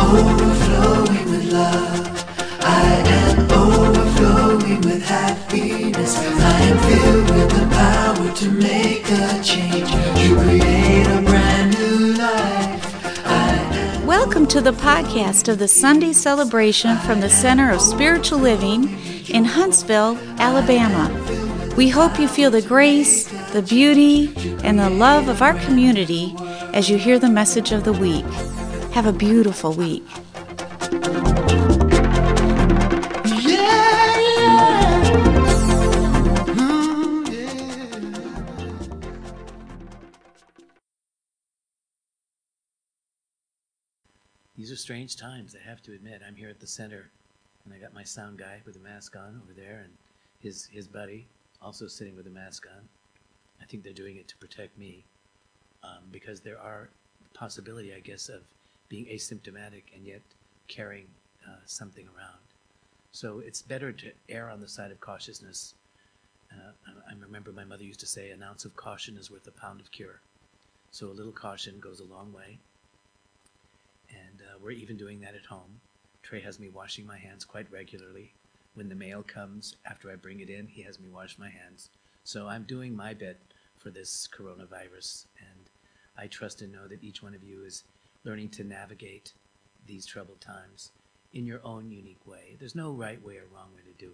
overflowing with love. I am overflowing with happiness. I am filled with the power to make a change, to create a brand new life. Welcome to the podcast of the Sunday celebration from the Center of Spiritual Living in Huntsville, Alabama. We hope you feel the grace, the beauty, and the love of our community as you hear the message of the week. Have a beautiful week. These are strange times, I have to admit. I'm here at the center, and I got my sound guy with a mask on over there, and his buddy also sitting with a mask on. I think they're doing it to protect me, because there are possibility, I guess, of being asymptomatic and yet carrying something around. So it's better to err on the side of cautiousness. I remember my mother used to say, an ounce of caution is worth a pound of cure. So a little caution goes a long way. And we're even doing that at home. Trey has me washing my hands quite regularly. When the mail comes, after I bring it in, he has me wash my hands. So I'm doing my bit for this coronavirus. And I trust and know that each one of you is learning to navigate these troubled times in your own unique way. There's no right way or wrong way to do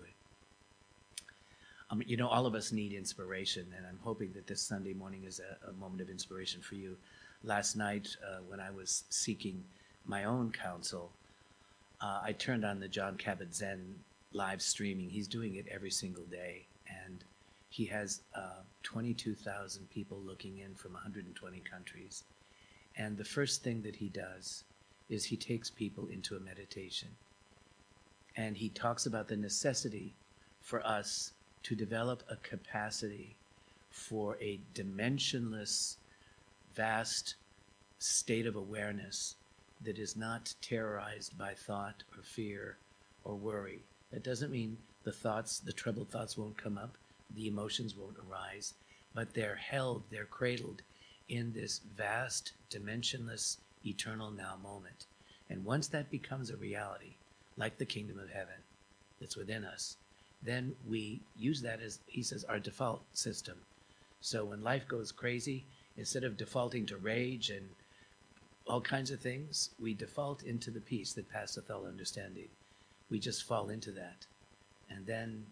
it. All of us need inspiration, and I'm hoping that this Sunday morning is a moment of inspiration for you. Last night, when I was seeking my own counsel, I turned on the Jon Kabat-Zinn live streaming. He's doing it every single day, and he has 22,000 people looking in from 120 countries. And the first thing that he does is he takes people into a meditation. And he talks about the necessity for us to develop a capacity for a dimensionless, vast state of awareness that is not terrorized by thought or fear or worry. That doesn't mean the troubled thoughts won't come up, the emotions won't arise, but they're cradled in this vast, dimensionless, eternal now moment. And once that becomes a reality, like the kingdom of heaven that's within us, then we use that as, he says, our default system. So when life goes crazy, instead of defaulting to rage and all kinds of things, we default into the peace that passeth all understanding. We just fall into that. And then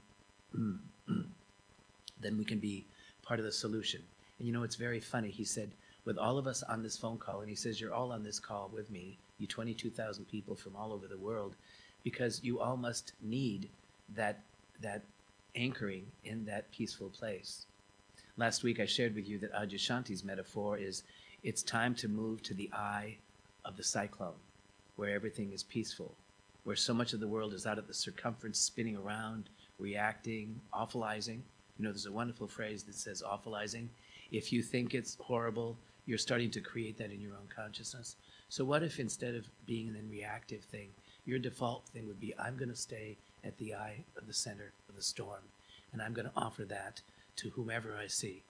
we can be part of the solution. And it's very funny. He said, with all of us on this phone call, and he says, you're all on this call with me, you 22,000 people from all over the world, because you all must need that anchoring in that peaceful place. Last week I shared with you that Adyashanti's metaphor is it's time to move to the eye of the cyclone, where everything is peaceful, where so much of the world is out at the circumference, spinning around, reacting, awfulizing. There's a wonderful phrase that says awfulizing. If you think it's horrible, you're starting to create that in your own consciousness. So what if instead of being in a reactive thing, your default thing would be, I'm going to stay at the eye of the center of the storm, and I'm going to offer that to whomever I see.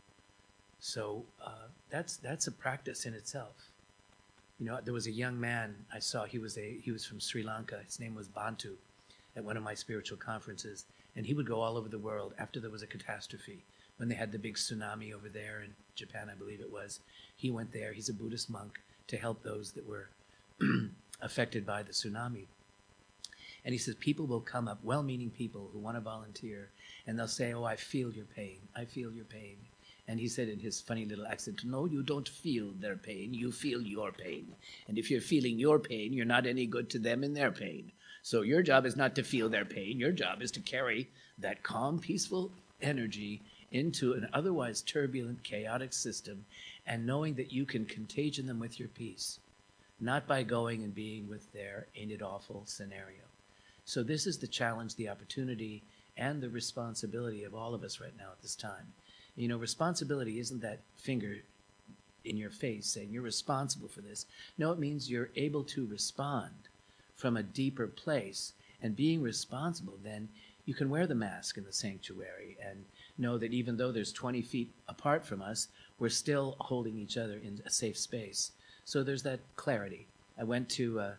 So that's a practice in itself. There was a young man I saw. He was from Sri Lanka. His name was Bantu, at one of my spiritual conferences, and he would go all over the world after there was a catastrophe. When they had the big tsunami over there in Japan, I believe it was, he went there. He's a Buddhist monk, to help those that were affected by the tsunami. And he says people will come up, well-meaning people who want to volunteer, and they'll say, oh, I feel your pain. I feel your pain. And he said in his funny little accent, no, you don't feel their pain. You feel your pain. And if you're feeling your pain, you're not any good to them in their pain. So your job is not to feel their pain. Your job is to carry that calm, peaceful energy into an otherwise turbulent, chaotic system, and knowing that you can contagion them with your peace, not by going and being with their ain't it awful scenario. So this is the challenge, the opportunity, and the responsibility of all of us right now at this time. Responsibility isn't that finger in your face saying you're responsible for this. No, it means you're able to respond from a deeper place, and being responsible, then you can wear the mask in the sanctuary and know that even though there's 20 feet apart from us, we're still holding each other in a safe space. So there's that clarity. I went to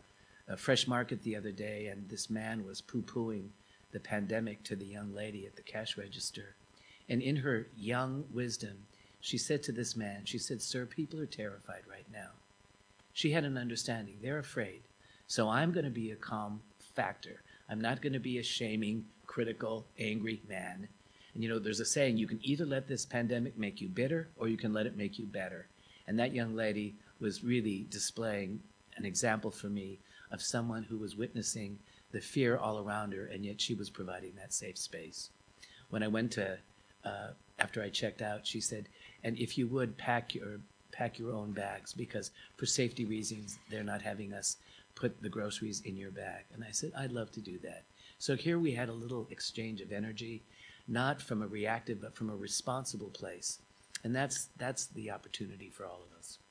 a fresh market the other day, and this man was poo-pooing the pandemic to the young lady at the cash register. And in her young wisdom, she said to this man, she said, "Sir, people are terrified right now." She had an understanding. They're afraid. So I'm going to be a calm factor. I'm not going to be a shaming, critical, angry man. And there's a saying, you can either let this pandemic make you bitter or you can let it make you better. And that young lady was really displaying an example for me of someone who was witnessing the fear all around her, and yet she was providing that safe space. When I went to, after I checked out, she said, "And if you would pack your own bags, because for safety reasons, they're not having us put the groceries in your bag." And I said, "I'd love to do that." So here we had a little exchange of energy, not from a reactive, but from a responsible place. And that's the opportunity for all of us.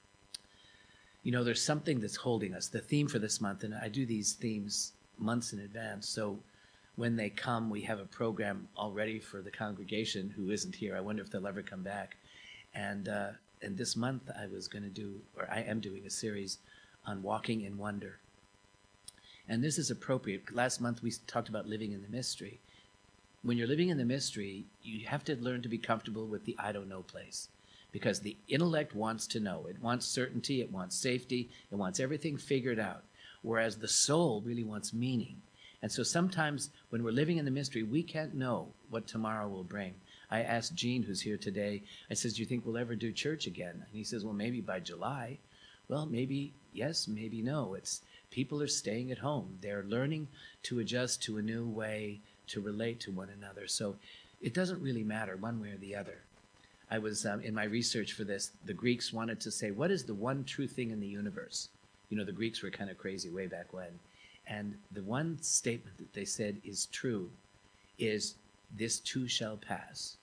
There's something that's holding us. The theme for this month, and I do these themes months in advance, so when they come, we have a program already for the congregation who isn't here. I wonder if they'll ever come back. And this month I am doing a series on walking in wonder. And this is appropriate. Last month we talked about living in the mystery. When you're living in the mystery, you have to learn to be comfortable with the I don't know place. Because the intellect wants to know. It wants certainty. It wants safety. It wants everything figured out. Whereas the soul really wants meaning. And so sometimes when we're living in the mystery, we can't know what tomorrow will bring. I asked Gene, who's here today, I says, "Do you think we'll ever do church again?" And he says, "Well, maybe by July." Well, maybe yes, maybe no. People are staying at home. They're learning to adjust to a new way to relate to one another. So it doesn't really matter one way or the other. I was, in my research for this, the Greeks wanted to say, what is the one true thing in the universe? The Greeks were kind of crazy way back when. And the one statement that they said is true is, "This too shall pass."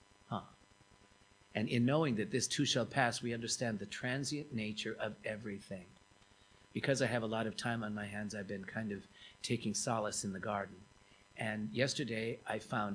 And in knowing that this too shall pass, we understand the transient nature of everything. Because I have a lot of time on my hands, I've been kind of taking solace in the garden. And yesterday I found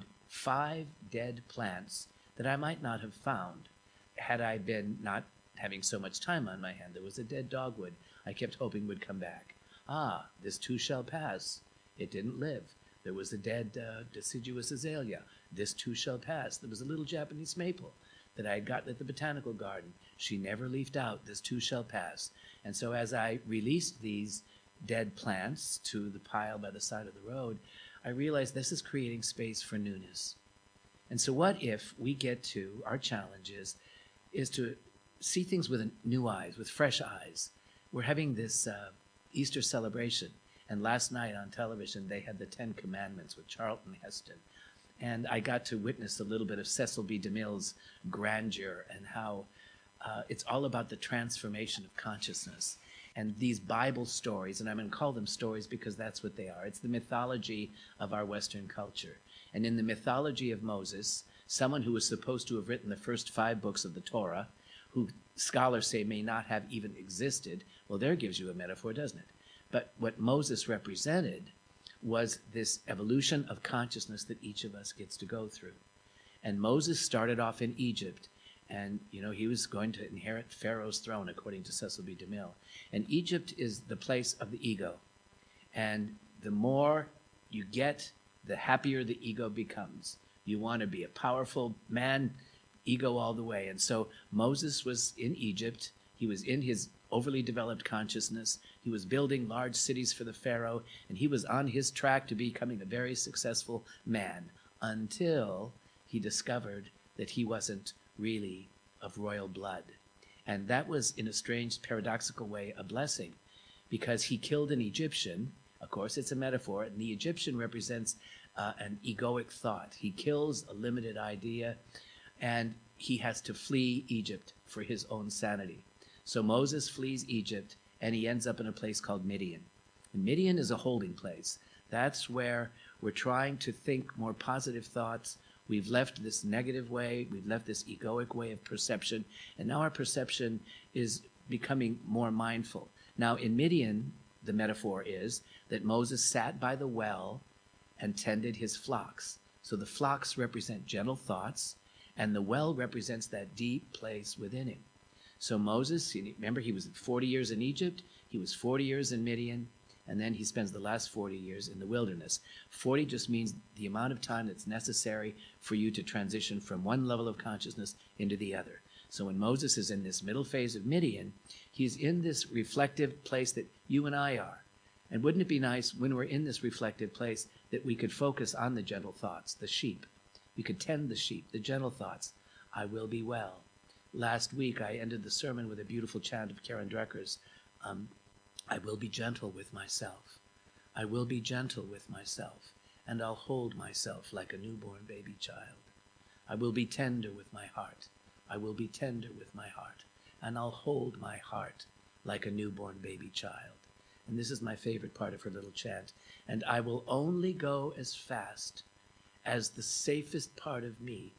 5 dead plants that I might not have found had I been not having so much time on my hand. There was a dead dogwood I kept hoping would come back. This too shall pass. It didn't live. There was a dead deciduous azalea. This too shall pass. There was a little Japanese maple that I had gotten at the botanical garden. She never leafed out. This too shall pass. And so as I released these dead plants to the pile by the side of the road, I realized this is creating space for newness. And so what if we get to, our challenge is to see things with new eyes, with fresh eyes. We're having this Easter celebration, and last night on television they had the 10 Commandments with Charlton Heston. And I got to witness a little bit of Cecil B. DeMille's grandeur and how it's all about the transformation of consciousness. And these Bible stories, and I'm going to call them stories because that's what they are. It's the mythology of our Western culture. And in the mythology of Moses, someone who was supposed to have written the first 5 books of the Torah, who scholars say may not have even existed, well, there gives you a metaphor, doesn't it? But what Moses represented was this evolution of consciousness that each of us gets to go through. And Moses started off in Egypt, and he was going to inherit Pharaoh's throne, according to Cecil B. DeMille. And Egypt is the place of the ego. And the more you get, the happier the ego becomes. You want to be a powerful man, ego all the way. And so Moses was in Egypt. He was in his overly developed consciousness. He was building large cities for the Pharaoh, and he was on his track to becoming a very successful man until he discovered that he wasn't really of royal blood. And that was, in a strange, paradoxical way, a blessing, because he killed an Egyptian. Of course, it's a metaphor, and the Egyptian represents an egoic thought. He kills a limited idea, and he has to flee Egypt for his own sanity. So Moses flees Egypt, and he ends up in a place called Midian. And Midian is a holding place. That's where we're trying to think more positive thoughts. We've left this negative way. We've left this egoic way of perception. And now our perception is becoming more mindful. Now in Midian, the metaphor is that Moses sat by the well and tended his flocks. So the flocks represent gentle thoughts, and the well represents that deep place within him. So Moses, remember, he was 40 years in Egypt. He was 40 years in Midian. And then he spends the last 40 years in the wilderness. 40 just means the amount of time that's necessary for you to transition from one level of consciousness into the other. So when Moses is in this middle phase of Midian, he's in this reflective place that you and I are. And wouldn't it be nice when we're in this reflective place that we could focus on the gentle thoughts, the sheep. We could tend the sheep, the gentle thoughts. I will be well. Last week I ended the sermon with a beautiful chant of Karen Drecker's, I will be gentle with myself. I will be gentle with myself, and I'll hold myself like a newborn baby child. I will be tender with my heart. I will be tender with my heart, and I'll hold my heart like a newborn baby child. And this is my favorite part of her little chant. And I will only go as fast as the safest part of me,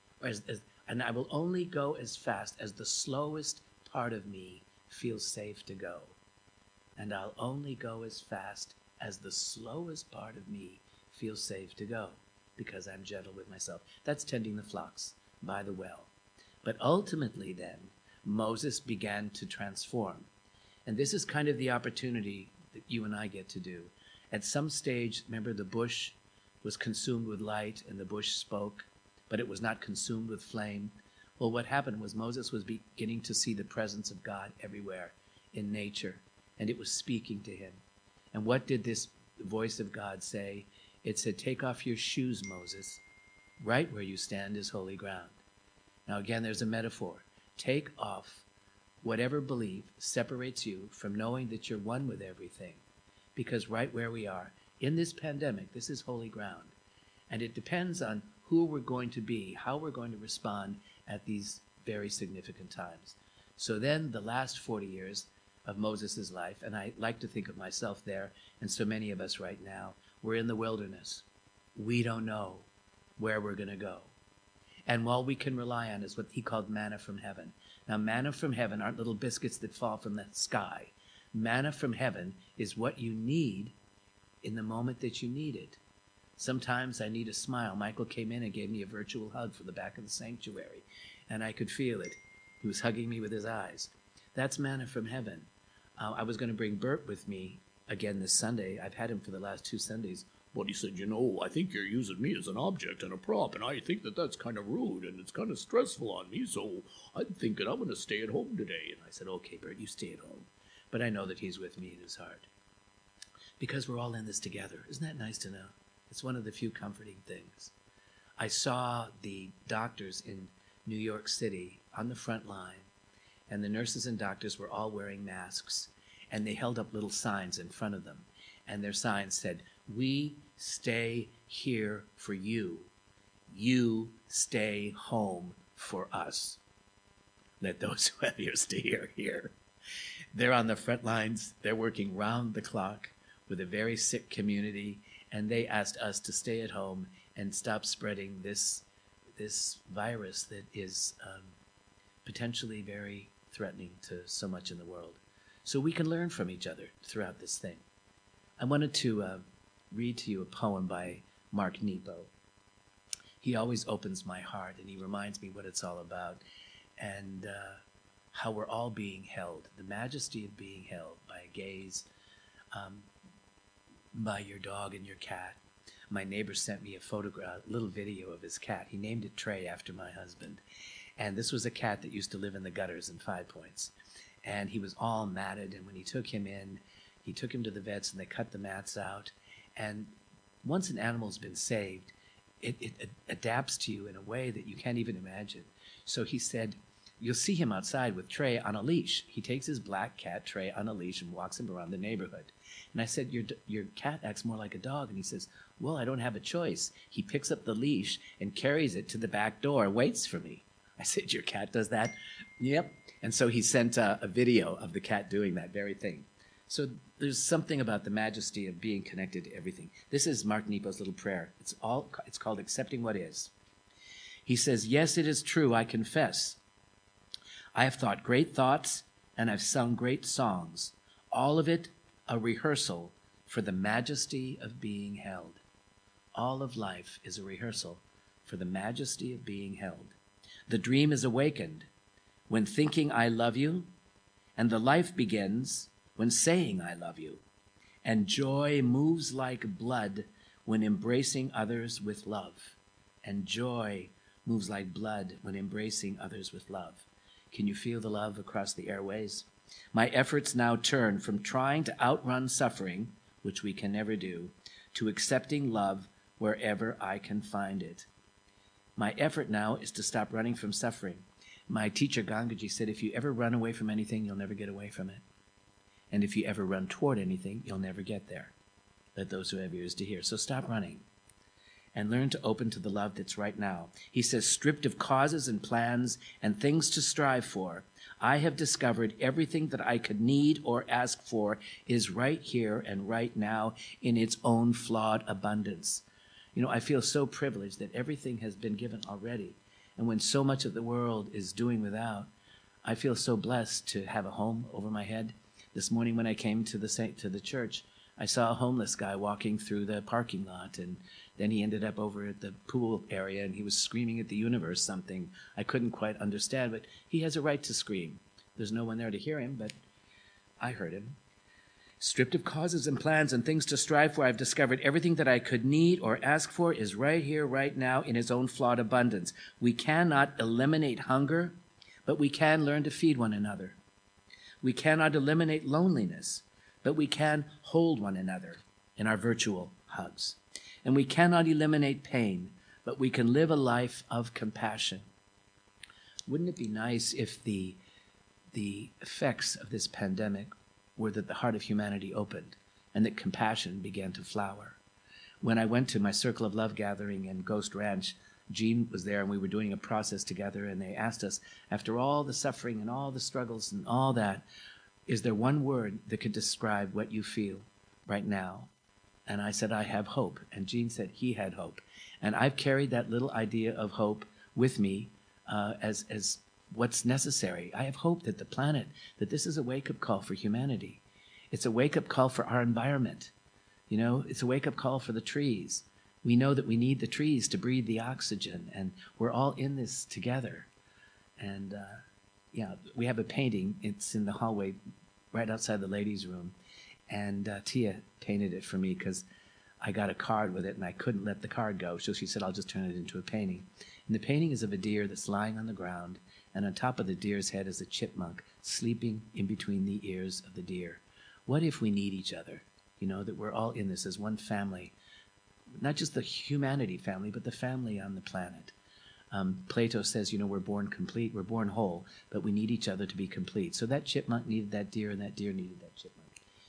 and I will only go as fast as the slowest part of me feels safe to go. And I'll only go as fast as the slowest part of me feels safe to go, because I'm gentle with myself. That's tending the flocks by the well. But ultimately then, Moses began to transform. And this is kind of the opportunity that you and I get to do. At some stage, remember, the bush was consumed with light and the bush spoke, but it was not consumed with flame. Well, what happened was Moses was beginning to see the presence of God everywhere in nature, and it was speaking to him. And what did this voice of God say? It said, take off your shoes, Moses. Right where you stand is holy ground. Now again, there's a metaphor. Take off whatever belief separates you from knowing that you're one with everything. Because right where we are, in this pandemic, this is holy ground. And it depends on who we're going to be, how we're going to respond at these very significant times. So then the last 40 years of Moses' life, and I like to think of myself there, and so many of us right now, we're in the wilderness. We don't know where we're going to go. And all we can rely on is what he called manna from heaven. Now, manna from heaven aren't little biscuits that fall from the sky. Manna from heaven is what you need in the moment that you need it. Sometimes I need a smile. Michael came in and gave me a virtual hug from the back of the sanctuary, and I could feel it. He was hugging me with his eyes. That's manna from heaven. I was going to bring Bert with me again this Sunday. I've had him for the last 2 Sundays. But he said, I think you're using me as an object and a prop, and I think that that's kind of rude, and it's kind of stressful on me, so I'm thinking I'm going to stay at home today. And I said, okay, Bert, you stay at home. But I know that he's with me in his heart. Because we're all in this together. Isn't that nice to know? It's one of the few comforting things. I saw the doctors in New York City on the front line, and the nurses and doctors were all wearing masks, and they held up little signs in front of them. And their signs said, we stay here for you. You stay home for us. Let those who have ears to hear hear. They're on the front lines. They're working round the clock with a very sick community, and they asked us to stay at home and stop spreading this virus that is potentially very threatening to so much in the world. So we can learn from each other throughout this thing. I wanted to read to you a poem by Mark Nepo. He always opens my heart, and he reminds me what it's all about, and how we're all being held, the majesty of being held by a gaze, by your dog and your cat. My neighbor sent me a photograph, a little video of his cat. He named it Trey after my husband. And this was a cat that used to live in the gutters in 5 Points. And he was all matted, and when he took him in, he took him to the vets, and they cut the mats out. And once an animal's been saved, it adapts to you in a way that you can't even imagine. So he said, you'll see him outside with Trey on a leash. He takes his black cat, Trey, on a leash and walks him around the neighborhood. And I said, your cat acts more like a dog. And he says, well, I don't have a choice. He picks up the leash and carries it to the back door and waits for me. I said, your cat does that? Yep. And so he sent a video of the cat doing that very thing. So there's something about the majesty of being connected to everything. This is Mark Nepo's little prayer. It's called Accepting What Is. He says, yes, it is true, I confess. I have thought great thoughts, and I've sung great songs, all of it a rehearsal for the majesty of being held. All of life is a rehearsal for the majesty of being held. The dream is awakened when thinking I love you, and the life begins when saying I love you. And joy moves like blood when embracing others with love. And joy moves like blood when embracing others with love. Can you feel the love across the airways? My efforts now turn from trying to outrun suffering, which we can never do, to accepting love wherever I can find it. My effort now is to stop running from suffering. My teacher Gangaji said, if you ever run away from anything, you'll never get away from it. And if you ever run toward anything, you'll never get there. Let those who have ears to hear. So stop running and learn to open to the love that's right now. He says, stripped of causes and plans and things to strive for, I have discovered everything that I could need or ask for is right here and right now in its own flawed abundance. You know, I feel so privileged that everything has been given already. And when so much of the world is doing without, I feel so blessed to have a home over my head. This morning when I came to the church, I saw a homeless guy walking through the parking lot, and then he ended up over at the pool area, and he was screaming at the universe something I couldn't quite understand, but he has a right to scream. There's no one there to hear him, but I heard him. Stripped of causes and plans and things to strive for, I've discovered everything that I could need or ask for is right here, right now, in its own flawed abundance. We cannot eliminate hunger, but we can learn to feed one another. We cannot eliminate loneliness, but we can hold one another in our virtual hugs. And we cannot eliminate pain, but we can live a life of compassion. Wouldn't it be nice if the effects of this pandemic were that the heart of humanity opened and that compassion began to flower? When I went to my Circle of Love gathering in Ghost Ranch, Jean was there and we were doing a process together, and they asked us, after all the suffering and all the struggles and all that, is there one word that could describe what you feel right now? And I said, I have hope. And Jean said he had hope. And I've carried that little idea of hope with me as what's necessary. I have hope that the planet, that this is a wake-up call for humanity. It's a wake-up call for our environment. You know, it's a wake-up call for the trees. We know that we need the trees to breathe the oxygen, and we're all in this together. And we have a painting. It's in the hallway right outside the ladies' room. And Tia painted it for me because I got a card with it and I couldn't let the card go. So she said, I'll just turn it into a painting. And the painting is of a deer that's lying on the ground, and on top of the deer's head is a chipmunk sleeping in between the ears of the deer. What if we need each other? You know, that we're all in this as one family. Not just the humanity family, but the family on the planet. Plato says, you know, we're born complete, we're born whole, but we need each other to be complete. So that chipmunk needed that deer, and that deer needed that chipmunk.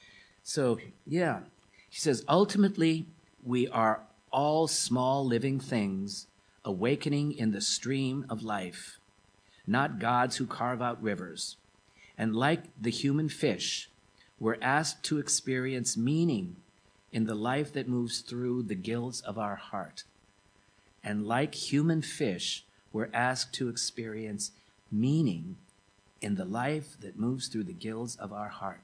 So, yeah, he says, ultimately, we are all small living things awakening in the stream of life, not gods who carve out rivers. And like the human fish, we're asked to experience meaning in the life that moves through the gills of our heart. And like human fish, we're asked to experience meaning in the life that moves through the gills of our heart.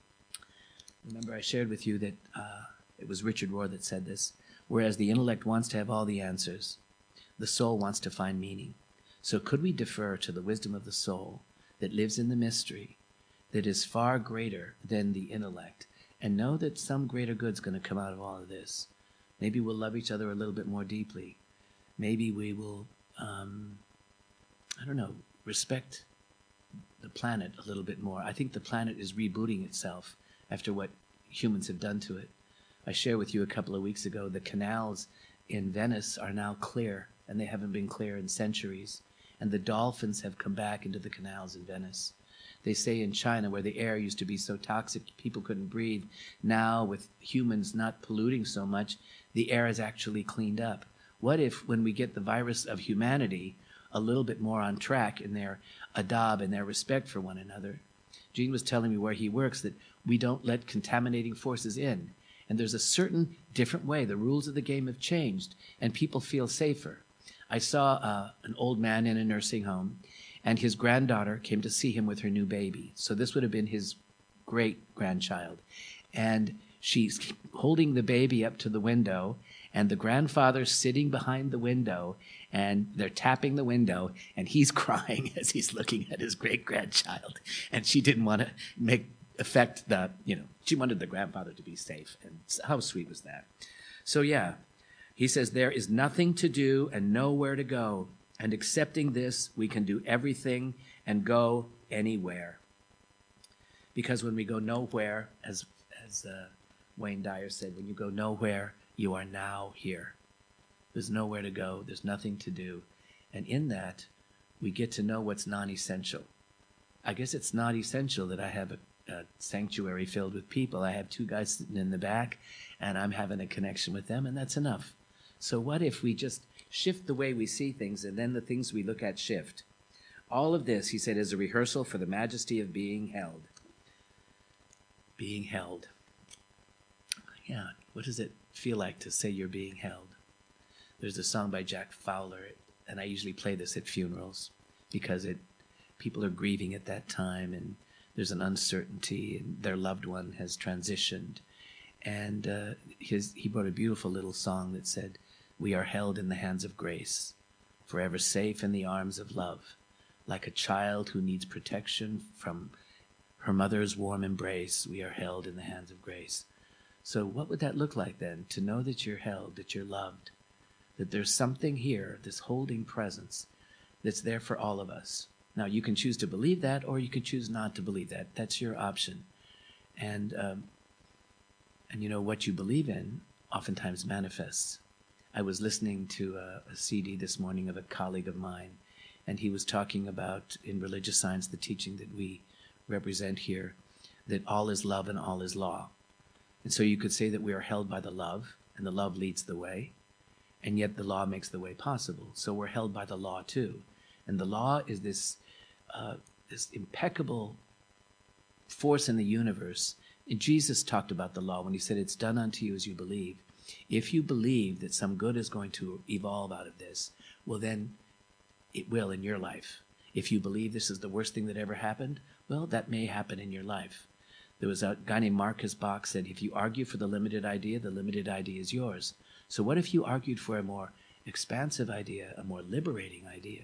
Remember, I shared with you that it was Richard Rohr that said this, whereas the intellect wants to have all the answers, the soul wants to find meaning. So could we defer to the wisdom of the soul that lives in the mystery, that is far greater than the intellect, and know that some greater good's going to come out of all of this? Maybe we'll love each other a little bit more deeply. Maybe we will, respect the planet a little bit more. I think the planet is rebooting itself after what humans have done to it. I shared with you a couple of weeks ago, the canals in Venice are now clear, and they haven't been clear in centuries. And the dolphins have come back into the canals in Venice. They say in China, where the air used to be so toxic people couldn't breathe, now with humans not polluting so much, the air is actually cleaned up. What if, when we get the virus of humanity a little bit more on track in their adab and their respect for one another? Gene was telling me where he works that we don't let contaminating forces in. And there's a certain different way. The rules of the game have changed, and people feel safer. I saw an old man in a nursing home, and his granddaughter came to see him with her new baby. So this would have been his great-grandchild. And she's holding the baby up to the window, and the grandfather's sitting behind the window, and they're tapping the window, and he's crying as he's looking at his great-grandchild. And she didn't want to make affect she wanted the grandfather to be safe. And how sweet was that? So yeah, he says, there is nothing to do and nowhere to go. And accepting this, we can do everything and go anywhere. Because when we go nowhere, as Wayne Dyer said, when you go nowhere, you are now here. There's nowhere to go. There's nothing to do. And in that, we get to know what's non-essential. I guess it's not essential that I have a sanctuary filled with people. I have 2 guys sitting in the back, and I'm having a connection with them, and that's enough. So what if we just shift the way we see things, and then the things we look at shift? All of this, he said, is a rehearsal for the majesty of being held. Being held. Yeah, what does it feel like to say you're being held? There's a song by Jack Fowler, and I usually play this at funerals because people are grieving at that time, and there's an uncertainty, and their loved one has transitioned. And he wrote a beautiful little song that said, "We are held in the hands of grace, forever safe in the arms of love, like a child who needs protection from her mother's warm embrace. We are held in the hands of grace." So what would that look like then? To know that you're held, that you're loved, that there's something here, this holding presence that's there for all of us. Now, you can choose to believe that, or you can choose not to believe that. That's your option. And what you believe in oftentimes manifests. I was listening to a CD this morning of a colleague of mine, and he was talking about, in religious science, the teaching that we represent here, that all is love and all is law. And so you could say that we are held by the love, and the love leads the way, and yet the law makes the way possible. So we're held by the law too. And the law is this impeccable force in the universe. And Jesus talked about the law when he said, "It's done unto you as you believe." If you believe that some good is going to evolve out of this, well, then it will in your life. If you believe this is the worst thing that ever happened, well, that may happen in your life. There was a guy named Marcus Bach said, if you argue for the limited idea is yours. So what if you argued for a more expansive idea, a more liberating idea?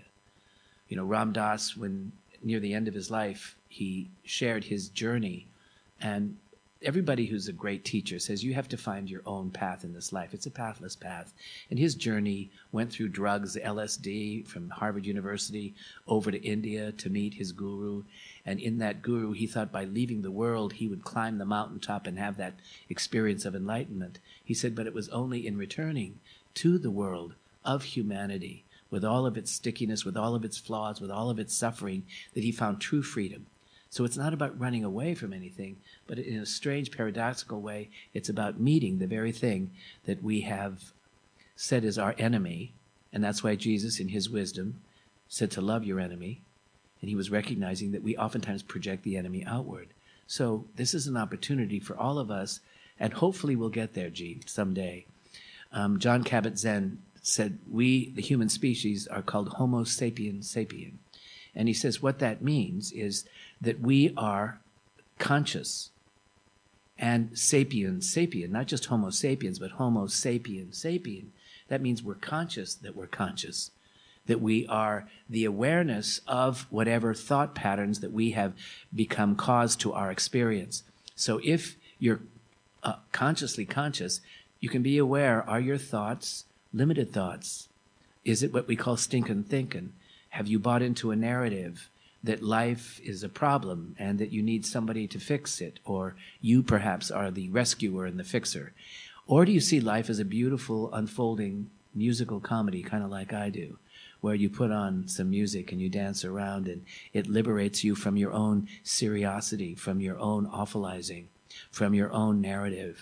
Ram Dass, when near the end of his life, he shared his journey, and everybody who's a great teacher says you have to find your own path in this life. It's a pathless path. And his journey went through drugs, LSD, from Harvard University over to India to meet his guru. And in that guru, he thought by leaving the world, he would climb the mountaintop and have that experience of enlightenment. He said, but it was only in returning to the world of humanity, with all of its stickiness, with all of its flaws, with all of its suffering, that he found true freedom. So it's not about running away from anything, but in a strange, paradoxical way, it's about meeting the very thing that we have said is our enemy. And that's why Jesus, in his wisdom, said to love your enemy. And he was recognizing that we oftentimes project the enemy outward. So this is an opportunity for all of us, and hopefully we'll get there, G, someday. John Kabat-Zinn said, we, the human species, are called Homo sapiens sapien. And he says what that means is that we are conscious. And sapien, not just Homo sapiens, but Homo sapien. That means we're conscious that we're conscious. That we are the awareness of whatever thought patterns that we have become cause to our experience. So if you're consciously conscious, you can be aware, are your thoughts limited thoughts? Is it what we call stinkin' thinking? Have you bought into a narrative that life is a problem and that you need somebody to fix it, or you perhaps are the rescuer and the fixer? Or do you see life as a beautiful unfolding musical comedy, kind of like I do, where you put on some music and you dance around and it liberates you from your own seriosity, from your own awfulizing, from your own narrative?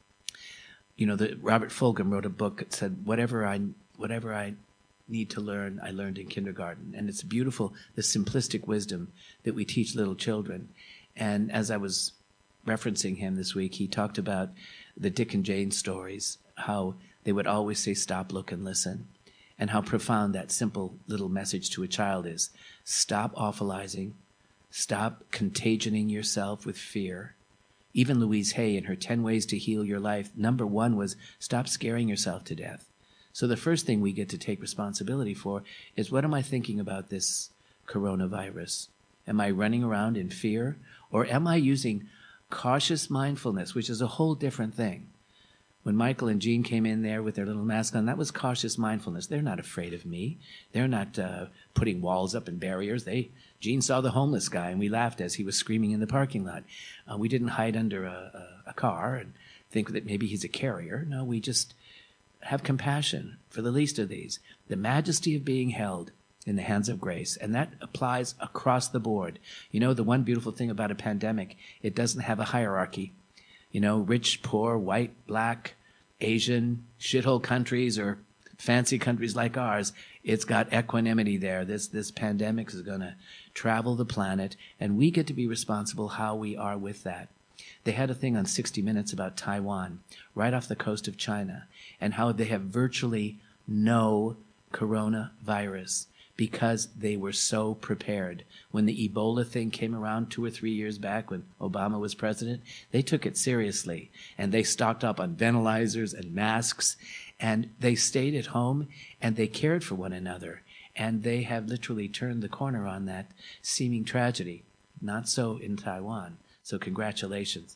Robert Fulghum wrote a book that said, whatever I need to learn, I learned in kindergarten. And it's beautiful, the simplistic wisdom that we teach little children. And as I was referencing him this week, he talked about the Dick and Jane stories, how they would always say, stop, look, and listen. And how profound that simple little message to a child is. Stop awfulizing. Stop contagioning yourself with fear. Even Louise Hay, in her 10 Ways to Heal Your Life, number 1 was stop scaring yourself to death. So the first thing we get to take responsibility for is, what am I thinking about this coronavirus? Am I running around in fear? Or am I using cautious mindfulness, which is a whole different thing? When Michael and Jean came in there with their little mask on, that was cautious mindfulness. They're not afraid of me. They're not putting walls up and barriers. Jean saw the homeless guy, and we laughed as he was screaming in the parking lot. We didn't hide under a car and think that maybe he's a carrier. No, we just have compassion for the least of these. The majesty of being held in the hands of grace. And that applies across the board. You know, the one beautiful thing about a pandemic, it doesn't have a hierarchy. You know, rich, poor, white, black, Asian, shithole countries or fancy countries like ours. It's got equanimity there. This pandemic is going to travel the planet, and we get to be responsible how we are with that. They had a thing on 60 Minutes about Taiwan, right off the coast of China, and how they have virtually no coronavirus because they were so prepared. When the Ebola thing came around 2 or 3 years back when Obama was president, they took it seriously, and they stocked up on ventilators and masks, and they stayed at home, and they cared for one another, and they have literally turned the corner on that seeming tragedy. Not so in Taiwan. So congratulations.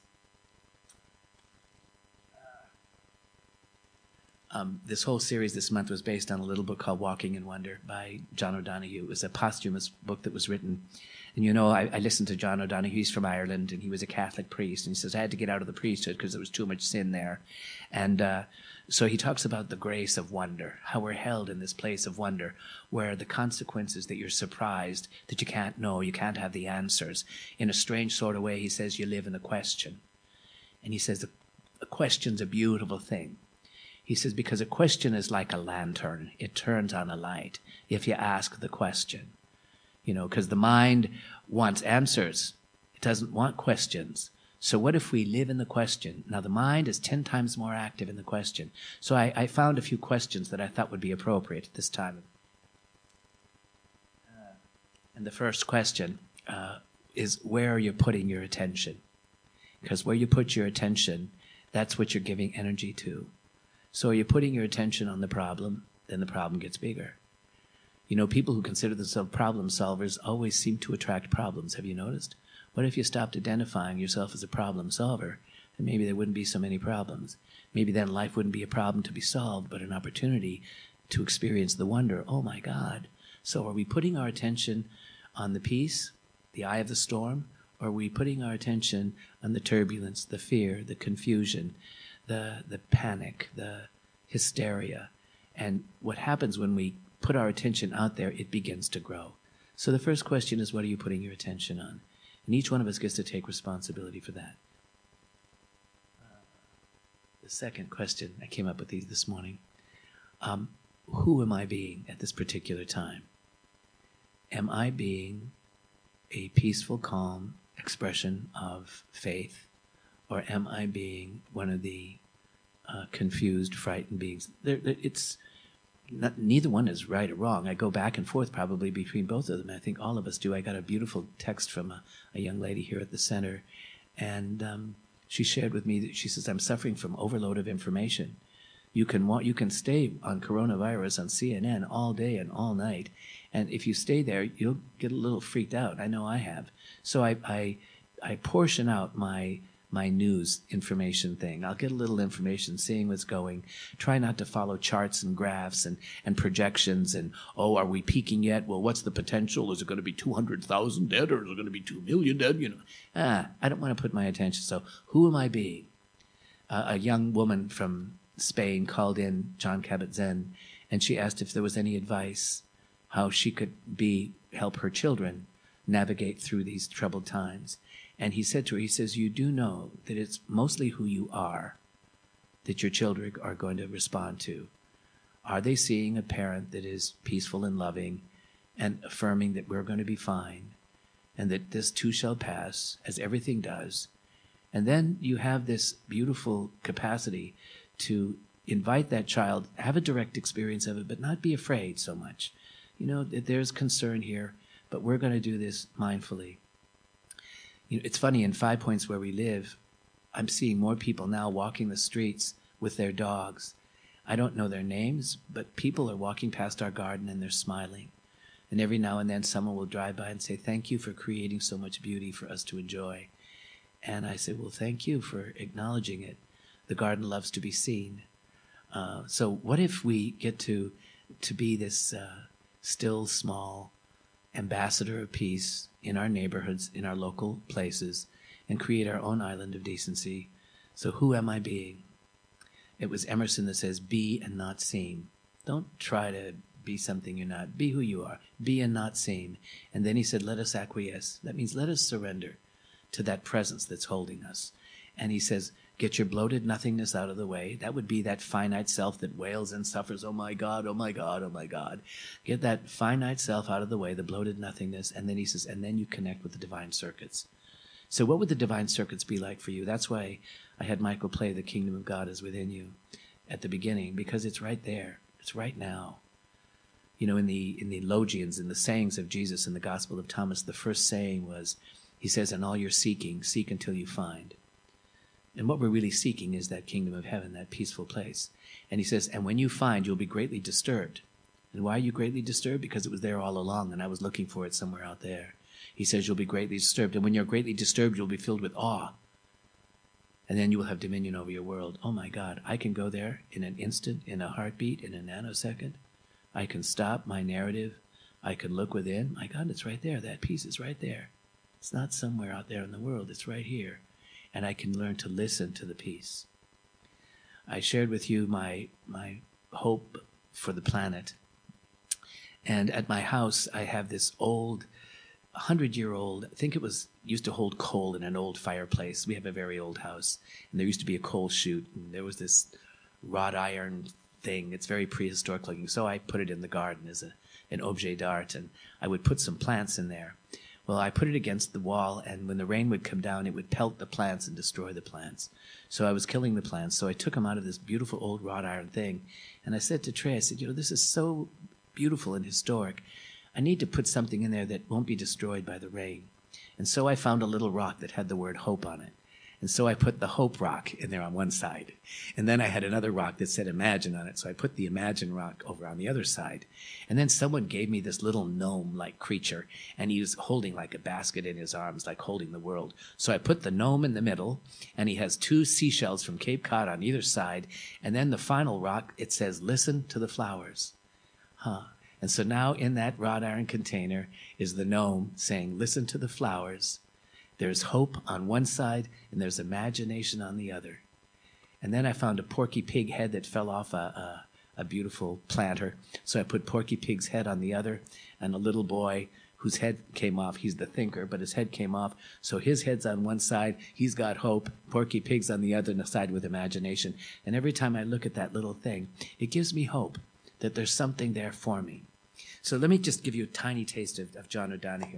This whole series this month was based on a little book called Walking in Wonder by John O'Donohue. It was a posthumous book that was written. And you know, I listened to John O'Donohue. He's from Ireland, and he was a Catholic priest. And he says, I had to get out of the priesthood because there was too much sin there. And so he talks about the grace of wonder, how we're held in this place of wonder, where the consequences that you're surprised, that you can't know, you can't have the answers. In a strange sort of way, he says you live in a question. And he says a question's a beautiful thing. He says, because a question is like a lantern. It turns on a light if you ask the question. You know, because the mind wants answers. It doesn't want questions. So what if we live in the question? Now, the mind is 10 times more active in the question. So I found a few questions that I thought would be appropriate at this time. And the first question is, where are you putting your attention? Because where you put your attention, that's what you're giving energy to. So are you putting your attention on the problem, then the problem gets bigger. You know, people who consider themselves problem solvers always seem to attract problems. Have you noticed? What if you stopped identifying yourself as a problem solver? And maybe there wouldn't be so many problems. Maybe then life wouldn't be a problem to be solved, but an opportunity to experience the wonder. Oh my God. So are we putting our attention on the peace, the eye of the storm, or are we putting our attention on the turbulence, the fear, the confusion, the panic, the hysteria? And what happens when we put our attention out there, it begins to grow. So the first question is, what are you putting your attention on? And each one of us gets to take responsibility for that. The second question, I came up with these this morning. Who am I being at this particular time? Am I being a peaceful, calm expression of faith? Or am I being one of the confused, frightened beings? Neither one is right or wrong. I go back and forth probably between both of them. I think all of us do. I got a beautiful text from a young lady here at the center, and she shared with me that she says, I'm suffering from overload of information. You can stay on coronavirus on CNN all day and all night, and if you stay there, you'll get a little freaked out. I know I have. So I portion out my news information thing. I'll get a little information, seeing what's going. Try not to follow charts and graphs and projections and, oh, are we peaking yet? Well, what's the potential? Is it going to be 200,000 dead, or is it going to be 2 million dead? You know, I don't want to put my attention. So who am I being? A young woman from Spain called in, John Kabat-Zinn, and she asked if there was any advice how she could help her children navigate through these troubled times. And he said to her, he says, you do know that it's mostly who you are that your children are going to respond to. Are they seeing a parent that is peaceful and loving and affirming that we're going to be fine and that this too shall pass, as everything does? And then you have this beautiful capacity to invite that child, have a direct experience of it, but not be afraid so much. You know, there's concern here, but we're going to do this mindfully. You know, it's funny, in 5 Points where we live, I'm seeing more people now walking the streets with their dogs. I don't know their names, but people are walking past our garden and they're smiling. And every now and then someone will drive by and say, thank you for creating so much beauty for us to enjoy. And I say, well, thank you for acknowledging it. The garden loves to be seen. So what if we get to be this still, small ambassador of peace in our neighborhoods, in our local places, and create our own island of decency? So who am I being? It was Emerson that says, be and not seem. Don't try to be something you're not. Be who you are. Be and not seem. And then he said, let us acquiesce. That means let us surrender to that presence that's holding us. And he says, get your bloated nothingness out of the way. That would be that finite self that wails and suffers. Oh my God, oh my God, oh my God. Get that finite self out of the way, the bloated nothingness. And then he says, and then you connect with the divine circuits. So what would the divine circuits be like for you? That's why I had Michael play The Kingdom of God is Within You at the beginning, because it's right there. It's right now. You know, in the logians, in the sayings of Jesus in the Gospel of Thomas, the first saying was, he says, in all you're seeking, seek until you find. And what we're really seeking is that kingdom of heaven, that peaceful place. And he says, and when you find, you'll be greatly disturbed. And why are you greatly disturbed? Because it was there all along, and I was looking for it somewhere out there. He says you'll be greatly disturbed. And when you're greatly disturbed, you'll be filled with awe. And then you will have dominion over your world. Oh my God, I can go there in an instant, in a heartbeat, in a nanosecond. I can stop my narrative. I can look within. My God, it's right there. That peace is right there. It's not somewhere out there in the world. It's right here. And I can learn to listen to the peace. I shared with you my hope for the planet. And at my house, I have this old, 100-year-old, I think it was, used to hold coal in an old fireplace. We have a very old house. And there used to be a coal chute. And there was this wrought iron thing. It's very prehistoric looking. So I put it in the garden as an objet d'art. And I would put some plants in there. Well, I put it against the wall, and when the rain would come down, it would pelt the plants and destroy the plants. So I was killing the plants. So I took them out of this beautiful old wrought iron thing. And I said to Trey, I said, you know, this is so beautiful and historic. I need to put something in there that won't be destroyed by the rain. And so I found a little rock that had the word hope on it. And so I put the hope rock in there on one side. And then I had another rock that said imagine on it. So I put the imagine rock over on the other side. And then someone gave me this little gnome-like creature. And he was holding like a basket in his arms, like holding the world. So I put the gnome in the middle. And he has 2 seashells from Cape Cod on either side. And then the final rock, it says, listen to the flowers. And so now in that wrought iron container is the gnome saying, listen to the flowers. There's hope on one side, and there's imagination on the other. And then I found a Porky Pig head that fell off a beautiful planter. So I put Porky Pig's head on the other, and a little boy whose head came off. He's the thinker, but his head came off. So his head's on one side. He's got hope. Porky Pig's on the other side with imagination. And every time I look at that little thing, it gives me hope that there's something there for me. So let me just give you a tiny taste of John O'Donohue.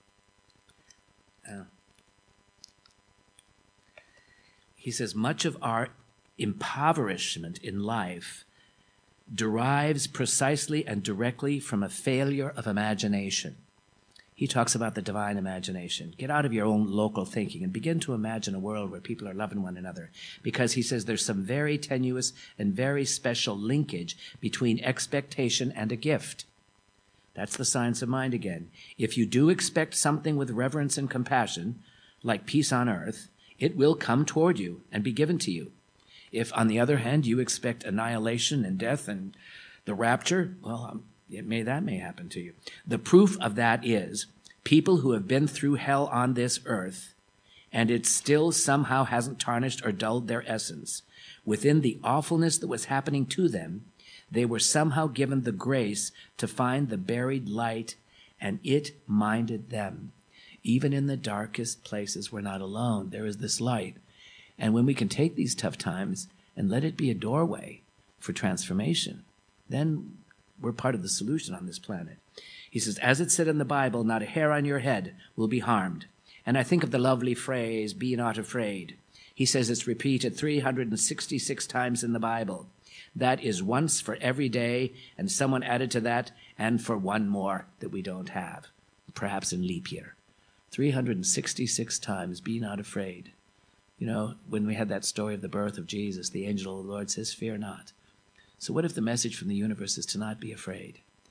He says, much of our impoverishment in life derives precisely and directly from a failure of imagination. He talks about the divine imagination. Get out of your own local thinking and begin to imagine a world where people are loving one another. Because he says there's some very tenuous and very special linkage between expectation and a gift. That's the science of mind again. If you do expect something with reverence and compassion, like peace on earth, it will come toward you and be given to you. If, on the other hand, you expect annihilation and death and the rapture, well, that may happen to you. The proof of that is people who have been through hell on this earth, and it still somehow hasn't tarnished or dulled their essence. Within the awfulness that was happening to them, they were somehow given the grace to find the buried light, and it minded them. Even in the darkest places, we're not alone. There is this light. And when we can take these tough times and let it be a doorway for transformation, then we're part of the solution on this planet. He says, as it said in the Bible, not a hair on your head will be harmed. And I think of the lovely phrase, be not afraid. He says it's repeated 366 times in the Bible. That is once for every day, and someone added to that, and for one more that we don't have, perhaps in leap year. 366 times, be not afraid. You know, when we had that story of the birth of Jesus, the angel of the Lord says, fear not. So what if the message from the universe is to not be afraid?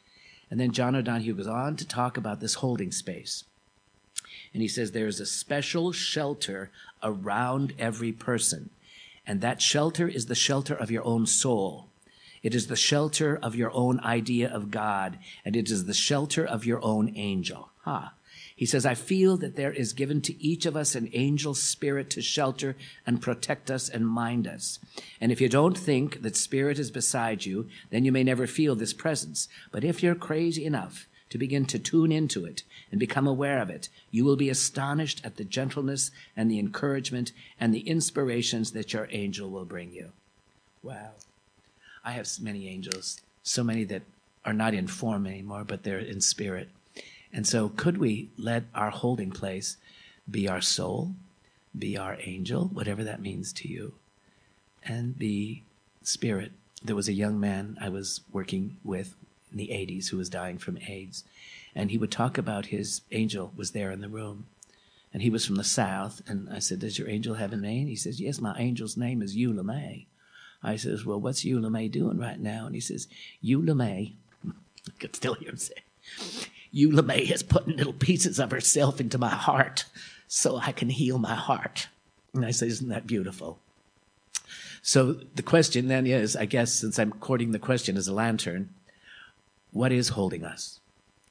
And then John O'Donohue goes on to talk about this holding space. And he says there is a special shelter around every person. And that shelter is the shelter of your own soul. It is the shelter of your own idea of God. And it is the shelter of your own angel. He says, I feel that there is given to each of us an angel spirit to shelter and protect us and mind us. And if you don't think that spirit is beside you, then you may never feel this presence. But if you're crazy enough to begin to tune into it and become aware of it, you will be astonished at the gentleness and the encouragement and the inspirations that your angel will bring you. Wow. I have many angels, so many that are not in form anymore, but they're in spirit. And so could we let our holding place be our soul, be our angel, whatever that means to you, and be spirit? There was a young man I was working with in the 80s who was dying from AIDS, and he would talk about his angel was there in the room. And he was from the South, and I said, does your angel have a name? He says, yes, my angel's name is Eula May. I says, well, what's Eula May doing right now? And he says, Eula May, I could still hear him say, Eula May is putting little pieces of herself into my heart so I can heal my heart. And I say, isn't that beautiful? So the question then is, I guess, since I'm quoting the question as a lantern, what is holding us?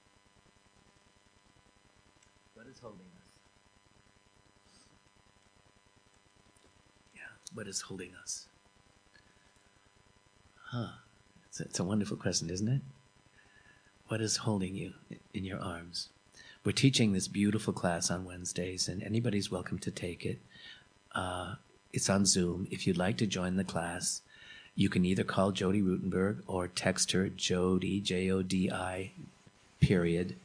What is holding us? Yeah, what is holding us? It's a wonderful question, isn't it? What is holding you in your arms? We're teaching this beautiful class on Wednesdays, and anybody's welcome to take it. It's on Zoom. If you'd like to join the class, you can either call Jody Rutenberg or text her Jody, Jodi, period,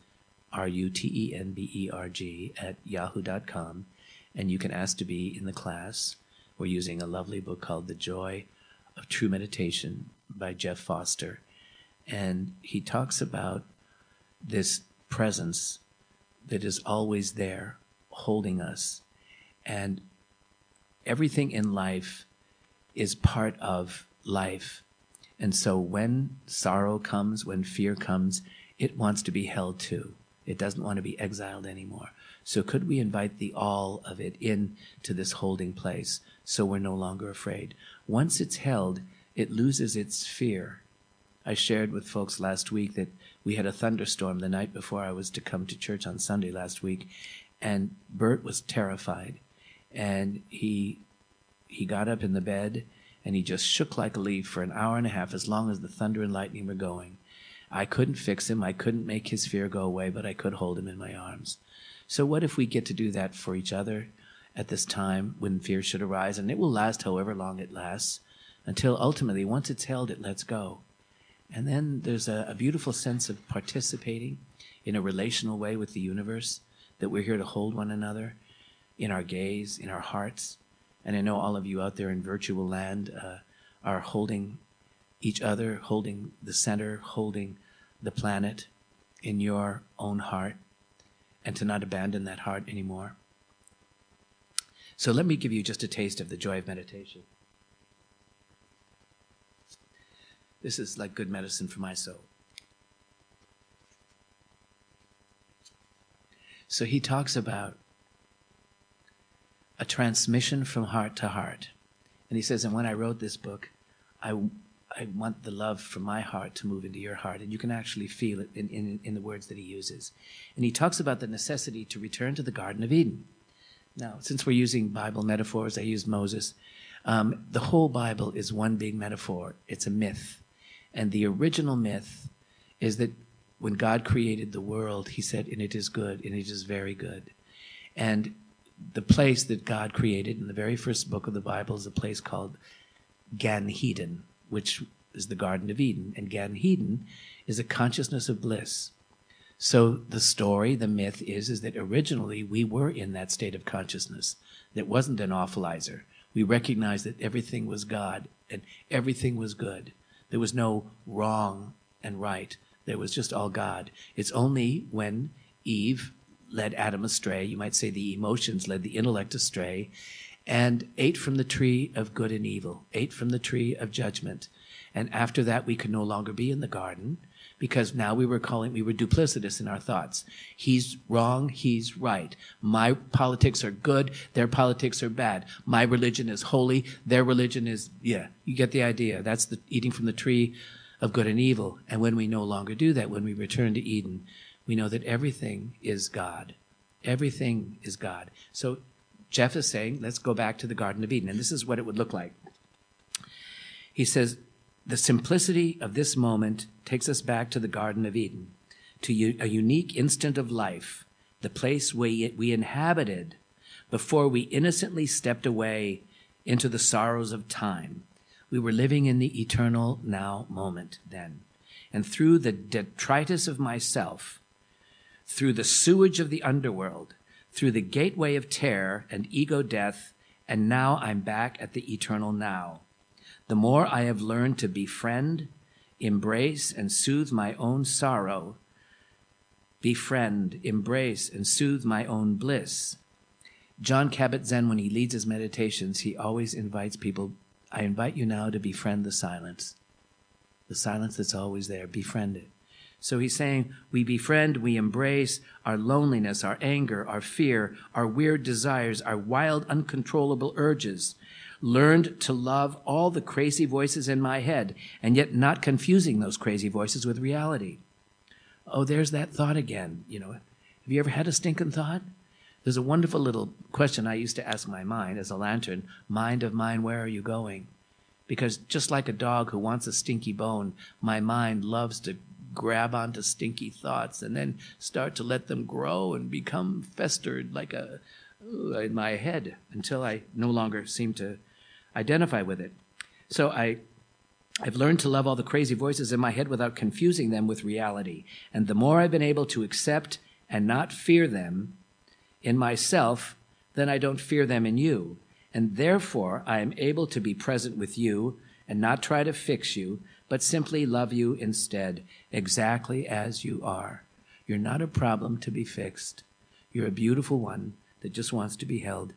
Rutenberg at yahoo.com, and you can ask to be in the class. We're using a lovely book called The Joy of True Meditation by Jeff Foster. And he talks about this presence that is always there, holding us. And everything in life is part of life. And so when sorrow comes, when fear comes, it wants to be held too. It doesn't want to be exiled anymore. So could we invite the all of it into this holding place so we're no longer afraid? Once it's held, it loses its fear. I shared with folks last week that we had a thunderstorm the night before I was to come to church on Sunday last week, and Bert was terrified. And he got up in the bed, and he just shook like a leaf for an hour and a half as long as the thunder and lightning were going. I couldn't fix him. I couldn't make his fear go away, but I could hold him in my arms. So what if we get to do that for each other at this time when fear should arise? And it will last however long it lasts, until ultimately, once it's held, it lets go. And then there's a beautiful sense of participating in a relational way with the universe, that we're here to hold one another in our gaze, in our hearts. And I know all of you out there in virtual land are holding each other, holding the center, holding the planet in your own heart, and to not abandon that heart anymore. So let me give you just a taste of the joy of meditation. This is like good medicine for my soul. So he talks about a transmission from heart to heart. And he says, and when I wrote this book, I want the love from my heart to move into your heart. And you can actually feel it in the words that he uses. And he talks about the necessity to return to the Garden of Eden. Now, since we're using Bible metaphors, I used Moses. The whole Bible is one big metaphor. It's a myth. And the original myth is that when God created the world, he said, and it is good, and it is very good. And the place that God created in the very first book of the Bible is a place called Gan Eden, which is the Garden of Eden. And Gan Eden is a consciousness of bliss. So the story, the myth is that originally we were in that state of consciousness that wasn't an awfulizer. We recognized that everything was God and everything was good. There was no wrong and right. There was just all God. It's only when Eve led Adam astray, you might say the emotions led the intellect astray, and ate from the tree of good and evil, ate from the tree of judgment. And after that, we could no longer be in the garden because now we were duplicitous in our thoughts. He's wrong, he's right. My politics are good, their politics are bad. My religion is holy, their religion is, you get the idea. That's the eating from the tree of good and evil. And when we no longer do that, when we return to Eden, we know that everything is God. Everything is God. So Jeff is saying, let's go back to the Garden of Eden. And this is what it would look like. He says, the simplicity of this moment takes us back to the Garden of Eden, to a unique instant of life, the place we inhabited before we innocently stepped away into the sorrows of time. We were living in the eternal now moment then. And through the detritus of myself, through the sewage of the underworld, through the gateway of terror and ego death, and now I'm back at the eternal now. The more I have learned to befriend, embrace, and soothe my own sorrow, befriend, embrace, and soothe my own bliss. John Kabat-Zinn, when he leads his meditations, he always invites people, I invite you now to befriend the silence that's always there, befriend it. So he's saying we befriend, we embrace our loneliness, our anger, our fear, our weird desires, our wild, uncontrollable urges, learned to love all the crazy voices in my head, and yet not confusing those crazy voices with reality. Oh, there's that thought again. Have you ever had a stinking thought? There's a wonderful little question I used to ask my mind as a lantern. Mind of mine, where are you going? Because just like a dog who wants a stinky bone, my mind loves to grab onto stinky thoughts and then start to let them grow and become festered like in my head until I no longer seem to identify with it. So I've learned to love all the crazy voices in my head without confusing them with reality. And the more I've been able to accept and not fear them in myself, then I don't fear them in you. And therefore, I am able to be present with you and not try to fix you, but simply love you instead, exactly as you are. You're not a problem to be fixed. You're a beautiful one that just wants to be held.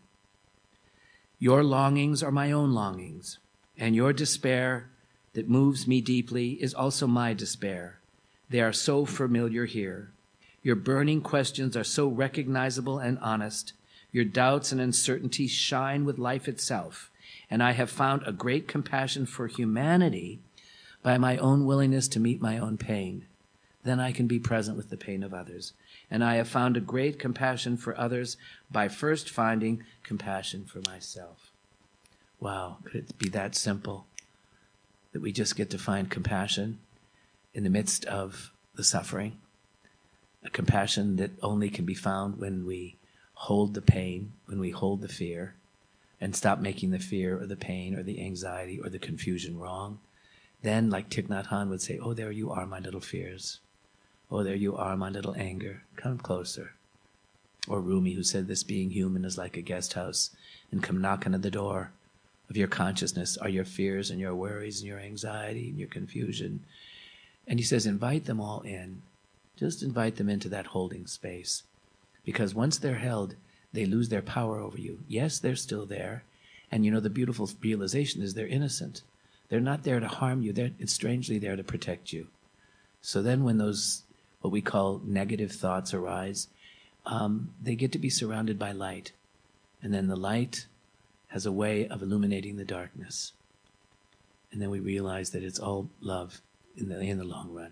Your longings are my own longings, and your despair that moves me deeply is also my despair. They are so familiar here. Your burning questions are so recognizable and honest. Your doubts and uncertainties shine with life itself, and I have found a great compassion for humanity by my own willingness to meet my own pain. Then I can be present with the pain of others. And I have found a great compassion for others by first finding compassion for myself. Wow, could it be that simple? That we just get to find compassion in the midst of the suffering? A compassion that only can be found when we hold the pain, when we hold the fear, and stop making the fear or the pain or the anxiety or the confusion wrong. Then, like Thich Nhat Hanh would say, oh, there you are, my little fears. Oh, there you are, my little anger. Come closer. Or Rumi, who said, this being human is like a guest house, and come knocking at the door of your consciousness are your fears and your worries and your anxiety and your confusion. And he says, invite them all in. Just invite them into that holding space. Because once they're held, they lose their power over you. Yes, they're still there. And the beautiful realization is they're innocent. They're not there to harm you. They're strangely there to protect you. So then when those, what we call negative thoughts arise, they get to be surrounded by light. And then the light has a way of illuminating the darkness. And then we realize that it's all love in the long run.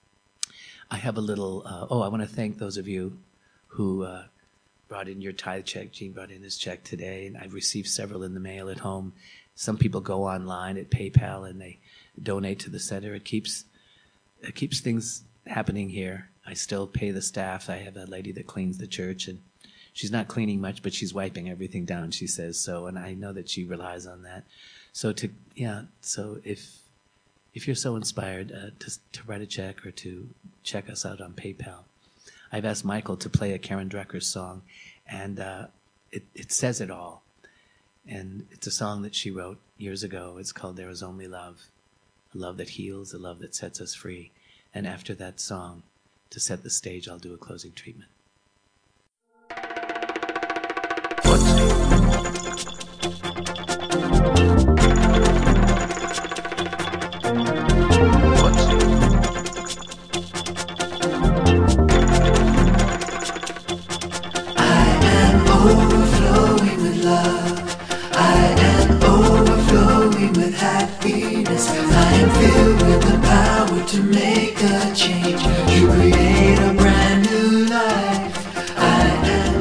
I have a little, I want to thank those of you who brought in your tithe check. Jean brought in his check today, and I've received several in the mail at home. Some people go online at PayPal and they donate to the center. It keeps things happening here. I still pay the staff. I have a lady that cleans the church, and she's not cleaning much, but she's wiping everything down, she says so, and I know that she relies on that. So if you're so inspired to write a check or to check us out on PayPal. I've asked Michael to play a Karen Drecker song, and it says it all. And it's a song that she wrote years ago. It's called There Is Only Love, a love that heals, a love that sets us free. And after that song, to set the stage, I'll do a closing treatment.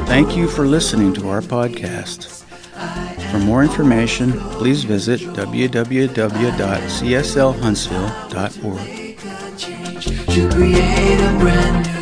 Thank you for listening to our podcast. For more information, please visit www.cslhuntsville.org. To create a brand new